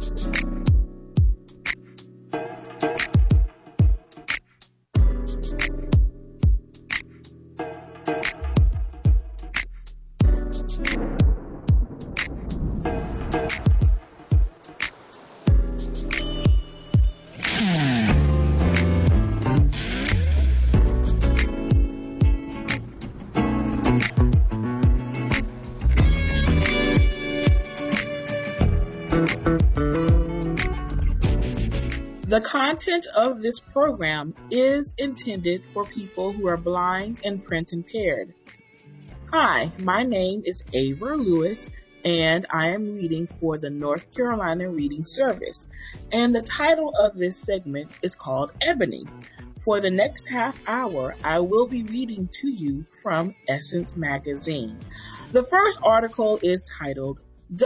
The content of this program is intended for people who are blind and print impaired. Hi, my name is Ava Lewis, and I am reading for the North Carolina Reading Service. And the title of this segment is called Ebony. For the next half hour, I will be reading to you from Essence Magazine. The first article is titled,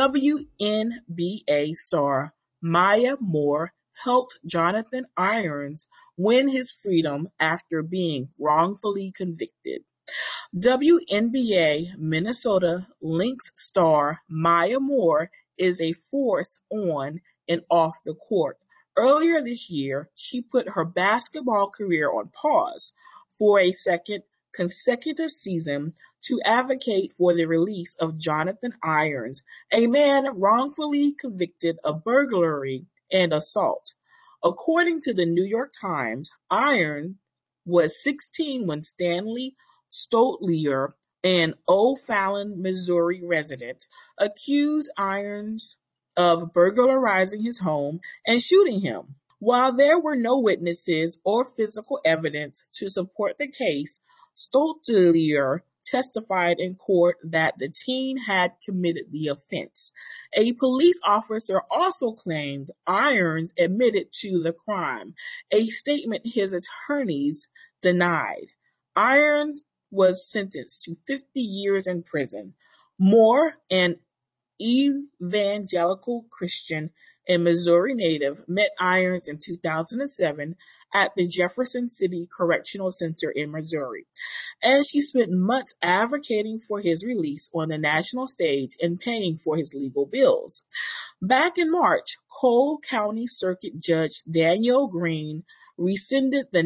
WNBA star Maya Moore helped Jonathan Irons win his freedom after being wrongfully convicted. WNBA Minnesota Lynx star Maya Moore is a force on and off the court. Earlier this year, she put her basketball career on pause for a second consecutive season to advocate for the release of Jonathan Irons, a man wrongfully convicted of burglary and assault. According to the New York Times, Irons was 16 when Stanley Stoliar, an O'Fallon, Missouri resident, accused Irons of burglarizing his home and shooting him. While there were no witnesses or physical evidence to support the case, Stoliar testified in court that the teen had committed the offense. A police officer also claimed Irons admitted to the crime, a statement his attorneys denied. Irons was sentenced to 50 years in prison. Moore, an evangelical Christian and Missouri native, met Irons in 2007 at the Jefferson City Correctional Center in Missouri, and she spent months advocating for his release on the national stage and paying for his legal bills. Back in March, Cole County Circuit Judge Daniel Green rescinded the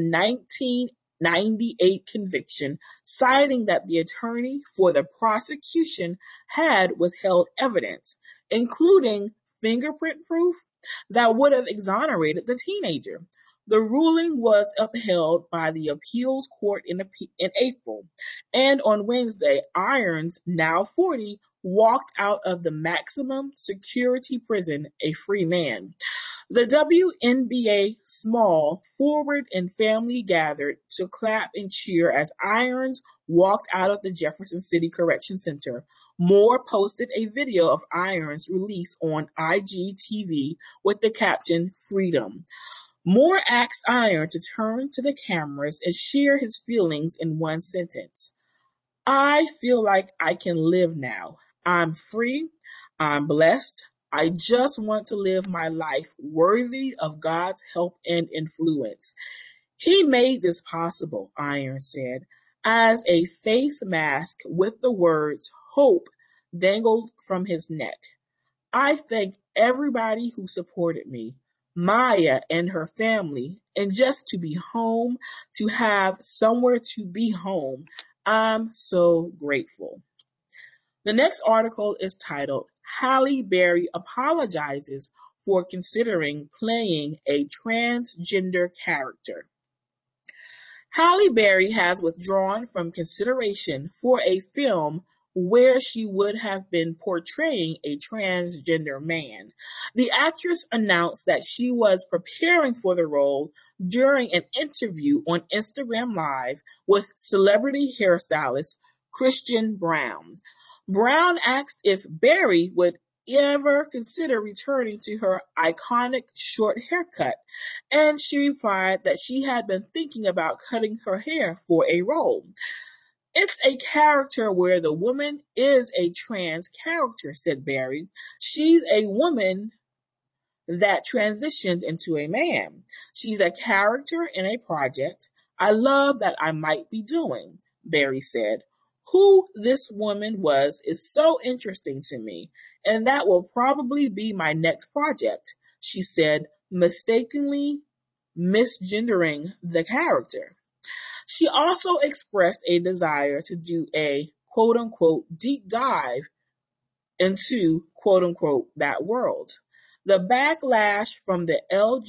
1998 conviction, citing that the attorney for the prosecution had withheld evidence, including fingerprint proof that would have exonerated the teenager. The ruling was upheld by the appeals court in April, and on Wednesday, Irons, now 40, walked out of the maximum security prison a free man. The WNBA small forward and family gathered to clap and cheer as Irons walked out of the Jefferson City Correction Center. Moore posted a video of Irons' release on IGTV with the caption, "Freedom." Moore asked Irons to turn to the cameras and share his feelings in one sentence. "I feel like I can live now. I'm free. I'm blessed. I just want to live my life worthy of God's help and influence." He made this possible, Irons said, as a face mask with the words "hope" dangled from his neck. "I thank everybody who supported me, Maya and her family, and just to be home, to have somewhere to be home. I'm so grateful." The next article is titled, Halle Berry Apologizes for Considering Playing a Transgender Character. Halle Berry has withdrawn from consideration for a film where she would have been portraying a transgender man. The actress announced that she was preparing for the role during an interview on Instagram Live with celebrity hairstylist Christian Brown. Brown asked if Berry would ever consider returning to her iconic short haircut, and she replied that she had been thinking about cutting her hair for a role. "It's a character where the woman is a trans character," said Berry. "She's a woman that transitioned into a man. She's a character in a project I love that I might be doing," Berry said. "Who this woman was is so interesting to me, and that will probably be my next project. she said, mistakenly misgendering the character. She also expressed a desire to do a quote unquote deep dive into quote unquote that world. The backlash from the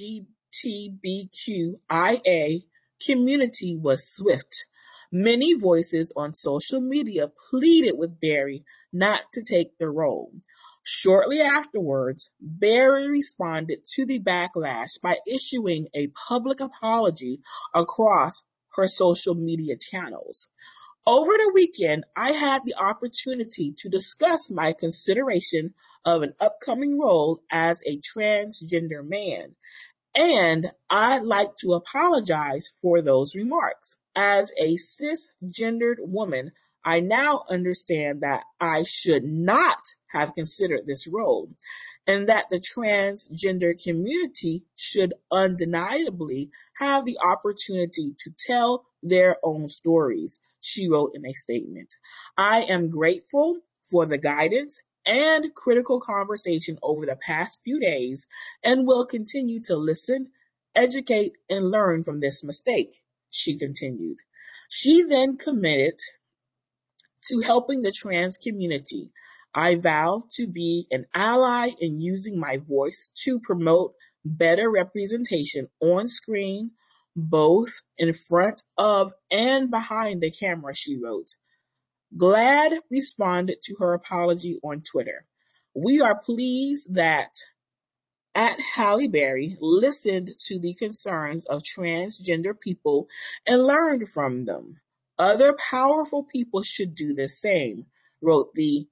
LGBTQIA community was swift. Many voices on social media pleaded with Berry not to take the role. Shortly afterwards, Berry responded to the backlash by issuing a public apology across her social media channels. Over the weekend, I had the opportunity to discuss my consideration of an upcoming role as a transgender man, and I'd like to apologize for those remarks. As a cisgendered woman, I now understand that I should not have considered this role, and that the transgender community should undeniably have the opportunity to tell their own stories, she wrote in a statement. I am grateful for the guidance and critical conversation over the past few days and will continue to listen, educate, and learn from this mistake, she continued. She then committed to helping the trans community. I vow to be an ally in using my voice to promote better representation on screen, both in front of and behind the camera, she wrote. GLAAD responded to her apology on Twitter. We are pleased that at Halle Berry listened to the concerns of transgender people and learned from them. Other powerful people should do the same, wrote the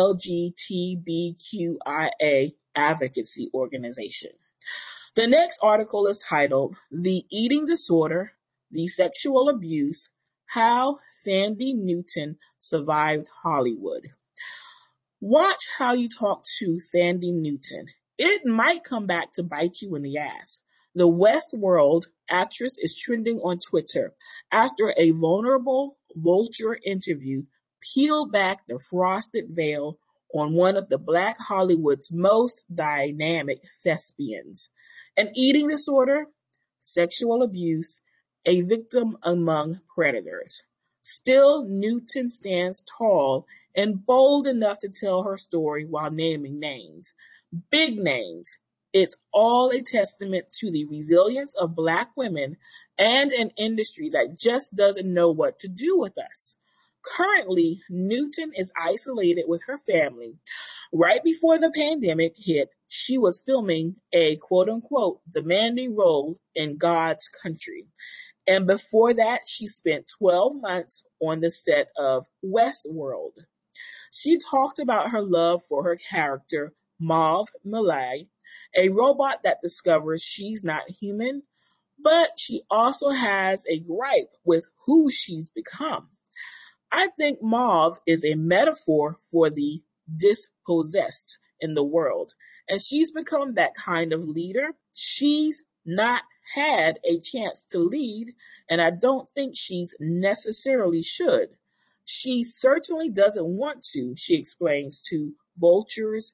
LGBTQIA advocacy organization. The next article is titled The Eating Disorder, the Sexual Abuse, How Thandie Newton Survived Hollywood. Watch how you talk to Thandie Newton. It might come back to bite you in the ass. The Westworld actress is trending on Twitter after a vulnerable Vulture interview peeled back the frosted veil on one of the Black Hollywood's most dynamic thespians. An eating disorder, sexual abuse, a victim among predators. Still, Newton stands tall and bold enough to tell her story while naming names. Big names. It's all a testament to the resilience of Black women and an industry that just doesn't know what to do with us. Currently, Newton is isolated with her family. Right before the pandemic hit, she was filming a quote unquote demanding role in God's country. And before that, she spent 12 months on the set of Westworld. She talked about her love for her character, Mauve Millay, a robot that discovers she's not human, but she also has a gripe with who she's become. I think Mauve is a metaphor for the dispossessed in the world, and she's become that kind of leader. She's not had a chance to lead, and I don't think she's necessarily should. She certainly doesn't want to, she explains to Vulture's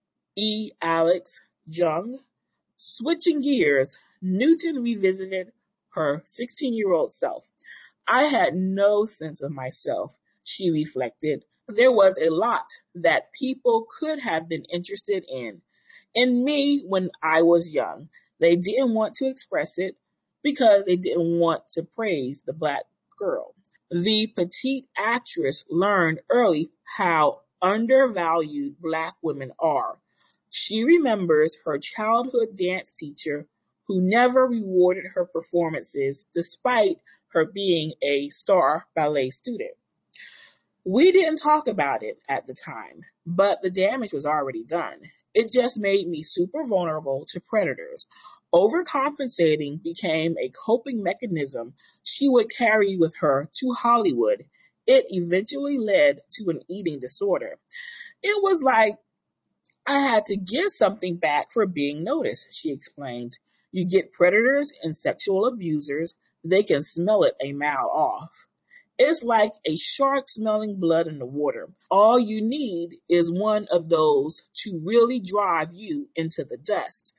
Alex Jung. Switching gears, Newton revisited her 16-year-old self. I had no sense of myself, she reflected. There was a lot that people could have been interested in me when I was young. They didn't want to express it because they didn't want to praise the Black girl. The petite actress learned early how undervalued Black women are. She remembers her childhood dance teacher who never rewarded her performances despite her being a star ballet student. We didn't talk about it at the time, but the damage was already done. It just made me super vulnerable to predators. Overcompensating became a coping mechanism she would carry with her to Hollywood. It eventually led to an eating disorder. It was like I had to give something back for being noticed, she explained. You get predators and sexual abusers, they can smell it a mile off. It's like a shark smelling blood in the water. All you need is one of those to really drive you into the dust.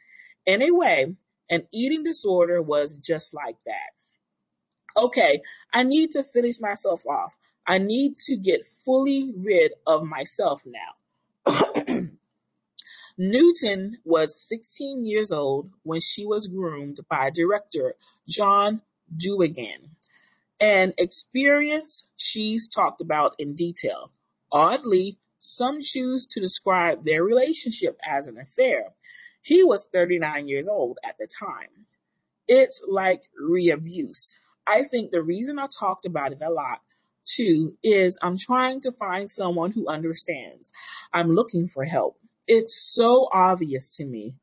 In a way, an eating disorder was just like that. Okay, I need to finish myself off. I need to get fully rid of myself now. Newton was 16 years old when she was groomed by director John Duigan, an experience she's talked about in detail. Oddly, some choose to describe their relationship as an affair. He was 39 years old at the time. It's like re-abuse. I think the reason I talked about it a lot too is I'm trying to find someone who understands. I'm looking for help. It's so obvious to me.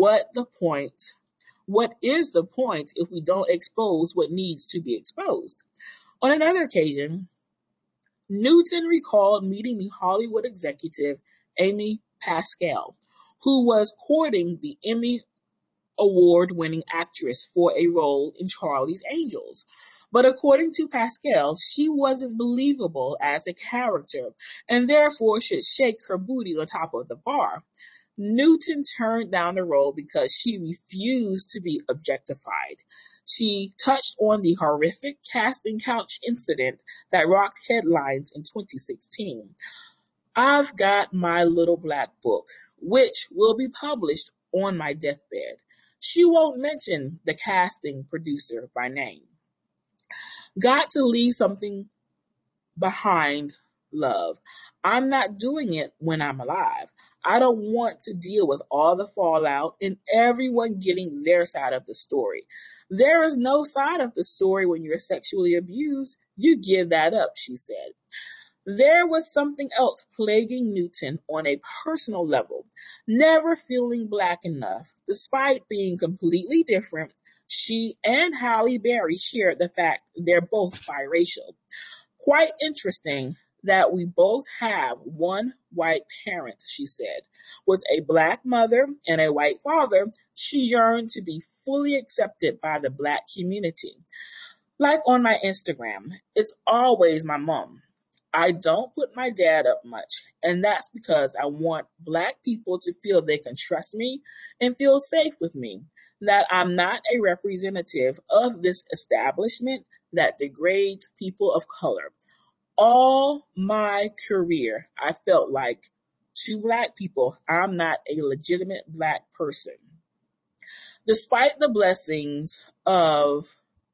What is the point if we don't expose what needs to be exposed? On another occasion, Newton recalled meeting the Hollywood executive Amy Pascal, who was courting the Emmy award-winning actress for a role in Charlie's Angels. But according to Pascal, she wasn't believable as a character and therefore should shake her booty on top of the bar. Newton turned down the role because she refused to be objectified. She touched on the horrific casting couch incident that rocked headlines in 2016. I've got my little black book, which will be published on my deathbed. She won't mention the casting producer by name. Got to leave something behind, love. I'm not doing it when I'm alive. I don't want to deal with all the fallout and everyone getting their side of the story. There is no side of the story when you're sexually abused. You give that up, she said. There was something else plaguing Newton on a personal level. Never feeling black enough, despite being completely different, she and Halle Berry shared the fact they're both biracial. Quite interesting that we both have one white parent, she said. With a black mother and a white father, she yearned to be fully accepted by the black community. Like on my Instagram, it's always my mom. I don't put my dad up much, and that's because I want black people to feel they can trust me and feel safe with me, that I'm not a representative of this establishment that degrades people of color. All my career, I felt like to black people, I'm not a legitimate black person. Despite the blessings of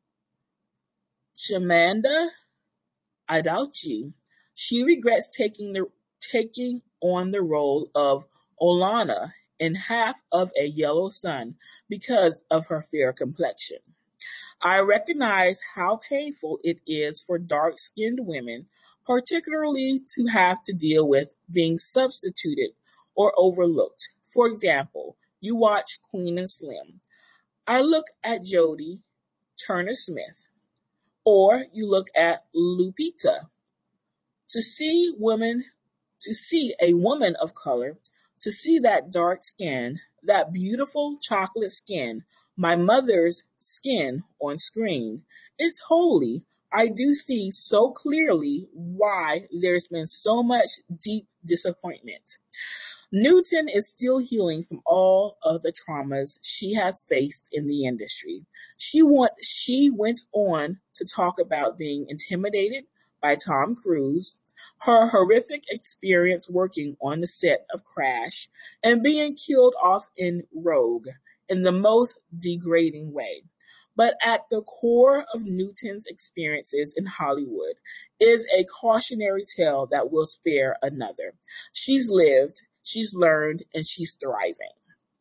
Shamanda Adalci, she regrets taking on the role of Olana in Half of a Yellow Sun because of her fair complexion. I recognize how painful it is for dark-skinned women, particularly to have to deal with being substituted or overlooked. For example, you watch Queen and Slim. I look at Jodie Turner-Smith, or you look at Lupita. To see women, to see a woman of color, to see that dark skin, that beautiful chocolate skin, my mother's skin on screen, it's holy. I do see so clearly why there's been so much deep disappointment. Newton is still healing from all of the traumas she has faced in the industry. She went on to talk about being intimidated by Tom Cruise, her horrific experience working on the set of Crash, and being killed off in Rogue in the most degrading way. But at the core of Newton's experiences in Hollywood is a cautionary tale that will spare another. She's lived, she's learned, and she's thriving.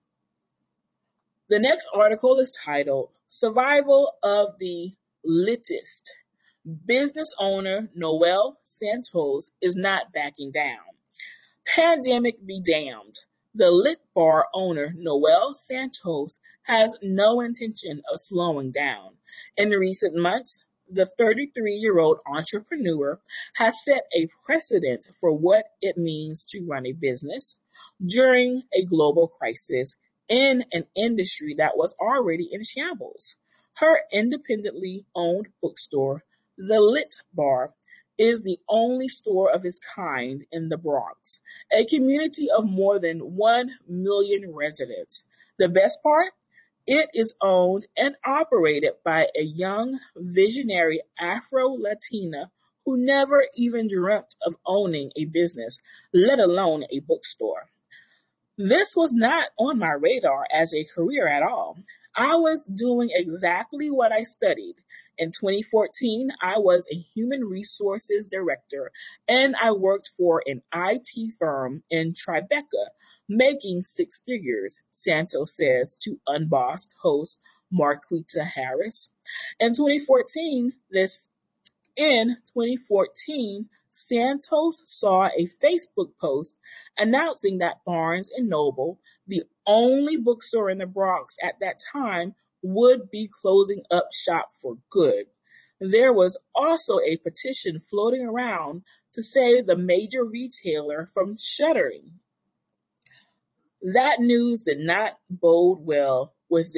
The next article is titled Survival of the Litist. Business owner Noel Santos is not backing down. Pandemic be damned. The Lit Bar owner Noel Santos has no intention of slowing down. In recent months, the 33-year-old entrepreneur has set a precedent for what it means to run a business during a global crisis in an industry that was already in shambles. Her independently owned bookstore, The Lit Bar, is the only store of its kind in the Bronx, a community of more than 1 million residents. The best part? It is owned and operated by a young, visionary Afro-Latina who never even dreamt of owning a business, let alone a bookstore. This was not on my radar as a career at all. I was doing exactly what I studied. In 2014, I was a human resources director and I worked for an IT firm in Tribeca, making six figures, Santos says to Unbossed host Marquita Harris. In 2014, this in 2014, Santos saw a Facebook post announcing that Barnes& and Noble, the only bookstore in the Bronx at that time, would be closing up shop for good. There was also a petition floating around to save the major retailer from shuttering. That news did not bode well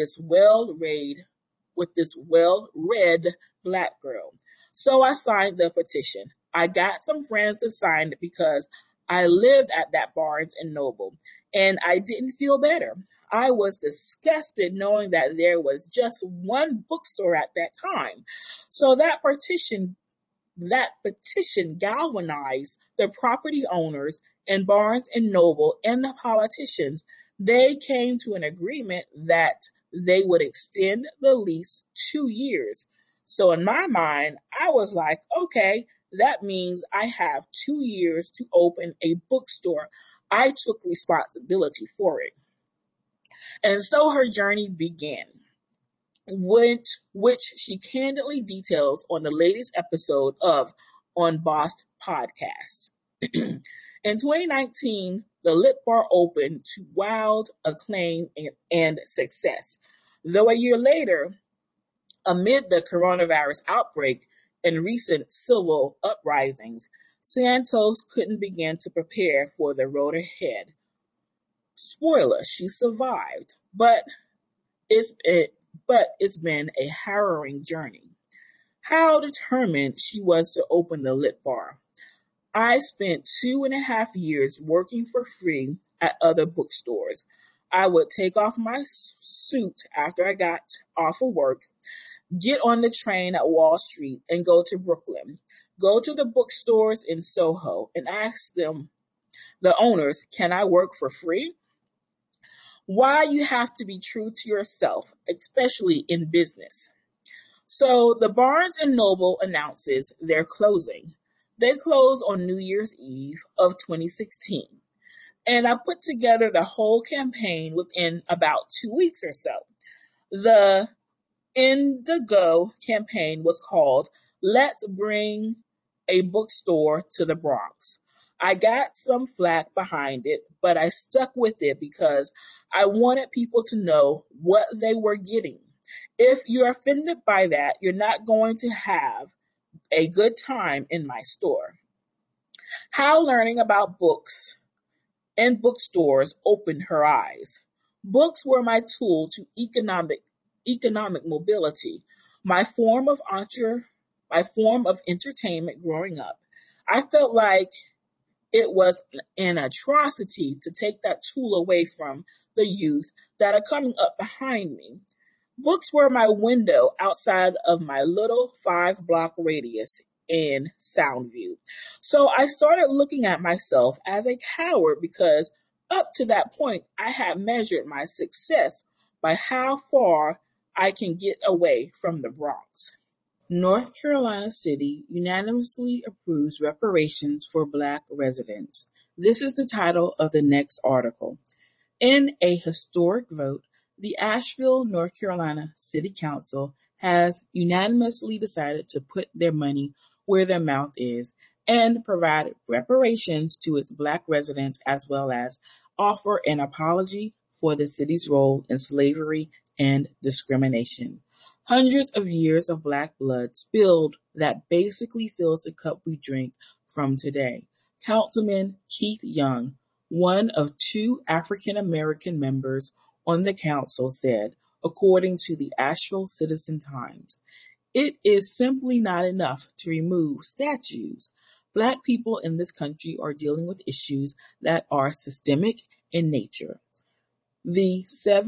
with this well-read black girl. So I signed the petition. I got some friends to sign it because I lived at that Barnes and Noble and I didn't feel better. I was disgusted knowing that there was just one bookstore at that time. So that petition galvanized the property owners and Barnes and Noble and the politicians. They came to an agreement that they would extend the lease 2 years. So in my mind, I was like, okay, that means I have 2 years to open a bookstore. I took responsibility for it. And so her journey began, which she candidly details on the latest episode of On Boss Podcast. In 2019, the Lit Bar opened to wild acclaim and success. Though a year later, amid the coronavirus outbreak and recent civil uprisings, Santos couldn't begin to prepare for the road ahead. Spoiler, she survived, but it's been a harrowing journey. How determined she was to open the Lit Bar. I spent 2.5 years working for free at other bookstores. I would take off my suit after I got off of work, get on the train at Wall Street, and go to Brooklyn. Go to the bookstores in Soho and ask them, the owners, can I work for free? Why you have to be true to yourself, especially in business. So the Barnes and Noble announces they're closing. They close on New Year's Eve of 2016. And I put together the whole campaign within about 2 weeks or so. The Indigo campaign was called Let's Bring a Bookstore to the Bronx. I got some flack behind it, but I stuck with it because I wanted people to know what they were getting. If you're offended by that, you're not going to have a good time in my store. How learning about books and bookstores opened her eyes. Books were my tool to economic mobility, my form of entertainment growing up. I felt like it was an atrocity to take that tool away from the youth that are coming up behind me. Books were my window outside of my little 5-block radius in Soundview. So I started looking at myself as a coward because up to that point, I had measured my success by how far I can get away from the Bronx. North Carolina City unanimously approves reparations for Black residents. This is the title of the next article. In a historic vote, the Asheville, North Carolina City Council has unanimously decided to put their money where their mouth is and provide reparations to its Black residents as well as offer an apology for the city's role in slavery and discrimination. Hundreds of years of Black blood spilled that basically fills the cup we drink from today. Councilman Keith Young, one of 2 African American members on the council, said, according to the Asheville Citizen-Times, it is simply not enough to remove statues. Black people in this country are dealing with issues that are systemic in nature. The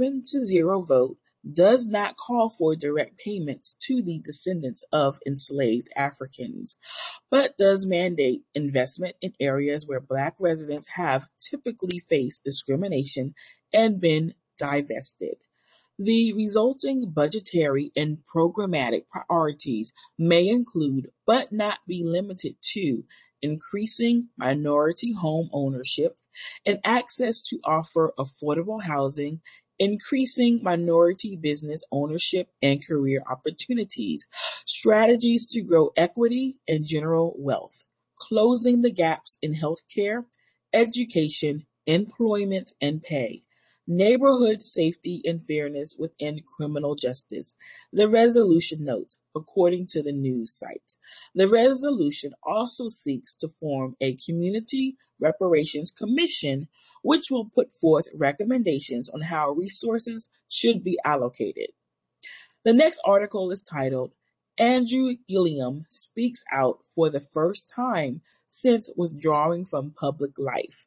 7-0 vote does not call for direct payments to the descendants of enslaved Africans, but does mandate investment in areas where Black residents have typically faced discrimination and been divested. The resulting budgetary and programmatic priorities may include, but not be limited to, increasing minority home ownership and access to offer affordable housing, increasing minority business ownership and career opportunities, strategies to grow equity and general wealth, closing the gaps in healthcare, education, employment, and pay, neighborhood safety and fairness within criminal justice. The resolution notes, according to the news site, the resolution also seeks to form a community reparations commission which will put forth recommendations on how resources should be allocated. The next article is titled, Andrew Gillum Speaks Out for the First Time Since Withdrawing from Public Life.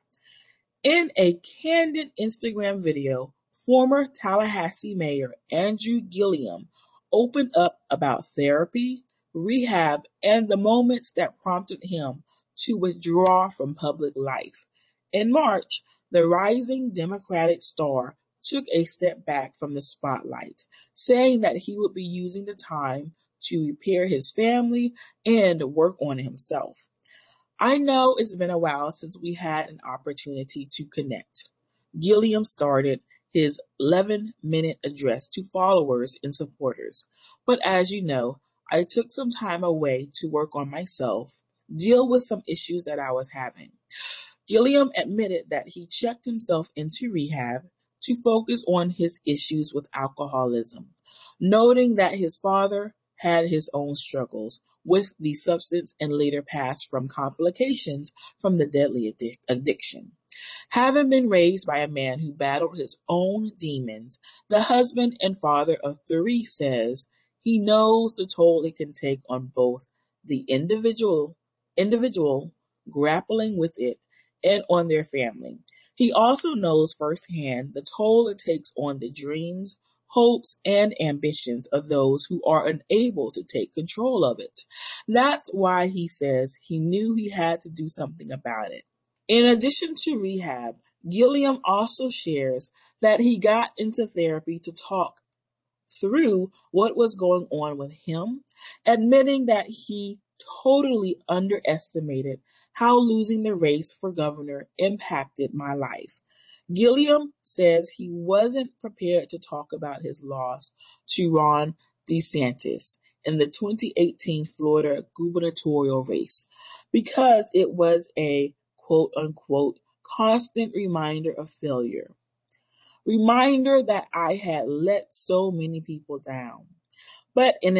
In a candid Instagram video, former Tallahassee Mayor Andrew Gillum opened up about therapy, rehab, and the moments that prompted him to withdraw from public life. In March, the rising Democratic star took a step back from the spotlight, saying that he would be using the time to repair his family and work on himself. I know it's been a while since we had an opportunity to connect. Gilliam started his 11-minute address to followers and supporters. But as you know, I took some time away to work on myself, deal with some issues that I was having. Gilliam admitted that he checked himself into rehab to focus on his issues with alcoholism, noting that his father had his own struggles with the substance and later passed from complications from the deadly addiction. Having been raised by a man who battled his own demons, the husband and father of three says he knows the toll it can take on both the individual grappling with it and on their family. He also knows firsthand the toll it takes on the dreams, hopes, and ambitions of those who are unable to take control of it. That's why he says he knew he had to do something about it. In addition to rehab, Gilliam also shares that he got into therapy to talk through what was going on with him, admitting that he totally underestimated how losing the race for governor impacted my life. Gilliam says he wasn't prepared to talk about his loss to Ron DeSantis in the 2018 Florida gubernatorial race because it was a quote unquote constant reminder of failure. Reminder that I had let so many people down. But in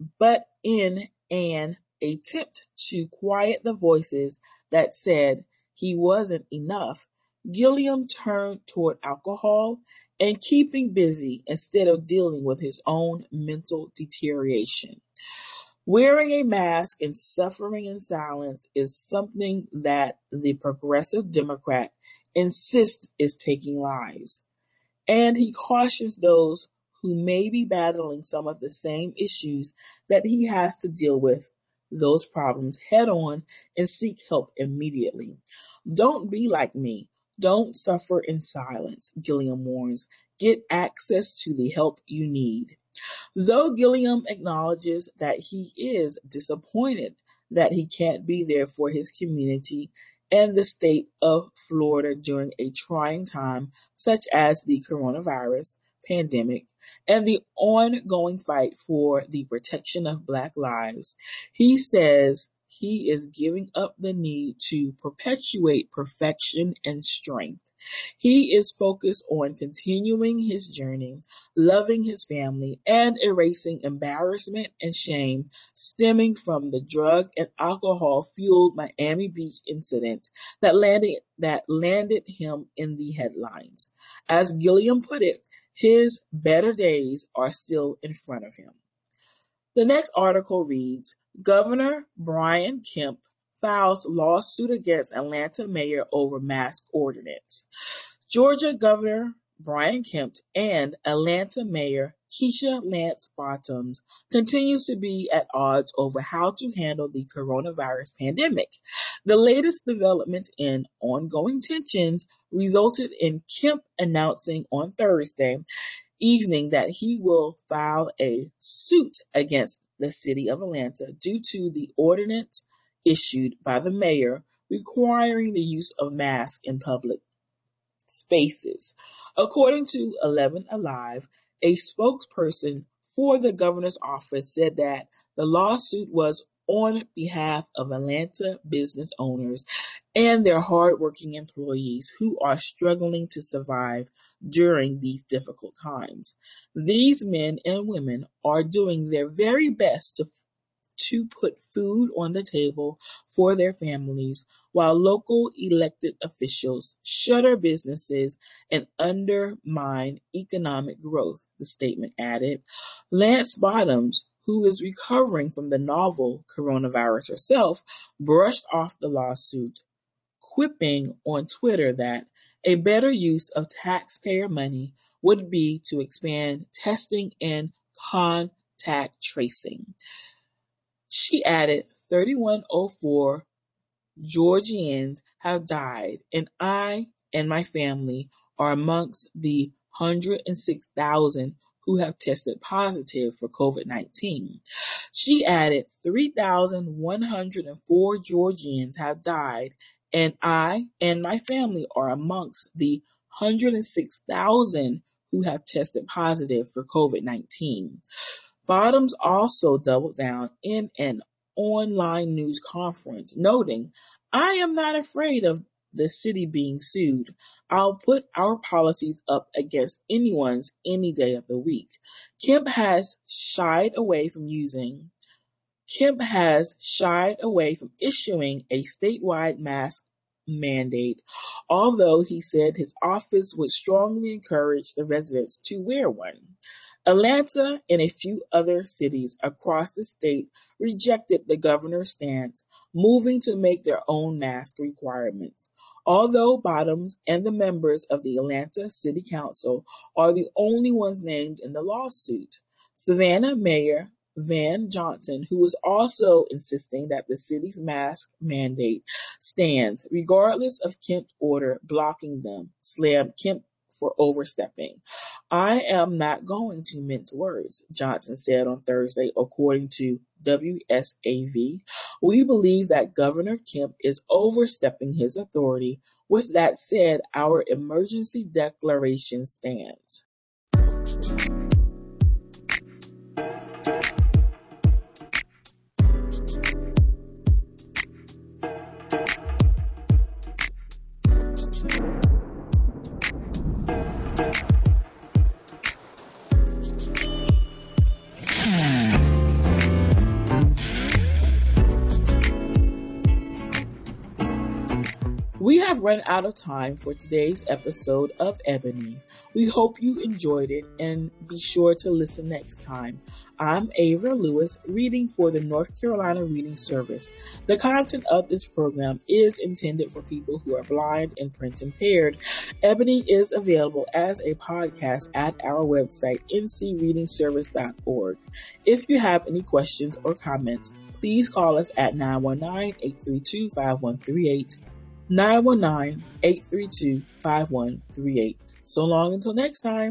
an attempt to quiet the voices that said he wasn't enough, Gilliam turned toward alcohol and keeping busy instead of dealing with his own mental deterioration. Wearing a mask and suffering in silence is something that the progressive Democrat insists is taking lives. And he cautions those who may be battling some of the same issues that he has to deal with those problems head on and seek help immediately. Don't be like me. Don't suffer in silence, Gilliam warns. Get access to the help you need. Though Gilliam acknowledges that he is disappointed that he can't be there for his community and the state of Florida during a trying time such as the coronavirus pandemic and the ongoing fight for the protection of Black lives, he says he is giving up the need to perpetuate perfection and strength. He is focused on continuing his journey, loving his family, and erasing embarrassment and shame stemming from the drug and alcohol fueled Miami Beach incident that landed him in the headlines. As Gilliam put it, his better days are still in front of him. The next article reads, Governor Brian Kemp files lawsuit against Atlanta mayor over mask ordinance. Georgia Governor Brian Kemp and Atlanta Mayor Keisha Lance Bottoms continues to be at odds over how to handle the coronavirus pandemic. The latest developments in ongoing tensions resulted in Kemp announcing on Thursday evening that he will file a suit against the city of Atlanta due to the ordinance issued by the mayor requiring the use of masks in public spaces. According to 11 Alive, a spokesperson for the governor's office said that the lawsuit was on behalf of Atlanta business owners and their hardworking employees who are struggling to survive during these difficult times. These men and women are doing their very best to put food on the table for their families while local elected officials shutter businesses and undermine economic growth, the statement added. Lance Bottoms, who is recovering from the novel coronavirus herself, brushed off the lawsuit, quipping on Twitter that a better use of taxpayer money would be to expand testing and contact tracing. She added, 3104 Georgians have died, and I and my family are amongst the 106,000 who have tested positive for COVID-19. She added, 3,104 Georgians have died, and I and my family are amongst the 106,000 who have tested positive for COVID-19. Bottoms also doubled down in an online news conference, noting, I am not afraid of the city being sued. I'll put our policies up against anyone's any day of the week. Kemp has shied away from issuing a statewide mask mandate, although he said his office would strongly encourage the residents to wear one. Atlanta and a few other cities across the state rejected the governor's stance, moving to make their own mask requirements. Although Bottoms and the members of the Atlanta City Council are the only ones named in the lawsuit, Savannah Mayor Van Johnson, who is also insisting that the city's mask mandate stands, regardless of Kemp's order blocking them, slammed Kemp for overstepping. I am not going to mince words, Johnson said on Thursday, according to WSAV. We believe that Governor Kemp is overstepping his authority. With that said, our emergency declaration stands. We have run out of time for today's episode of Ebony. We hope you enjoyed it and be sure to listen next time. I'm Ava Lewis, reading for the North Carolina Reading Service. The content of this program is intended for people who are blind and print impaired. Ebony is available as a podcast at our website, ncreadingservice.org. If you have any questions or comments, please call us at 919-832-5138. 919-832-5138. So long until next time.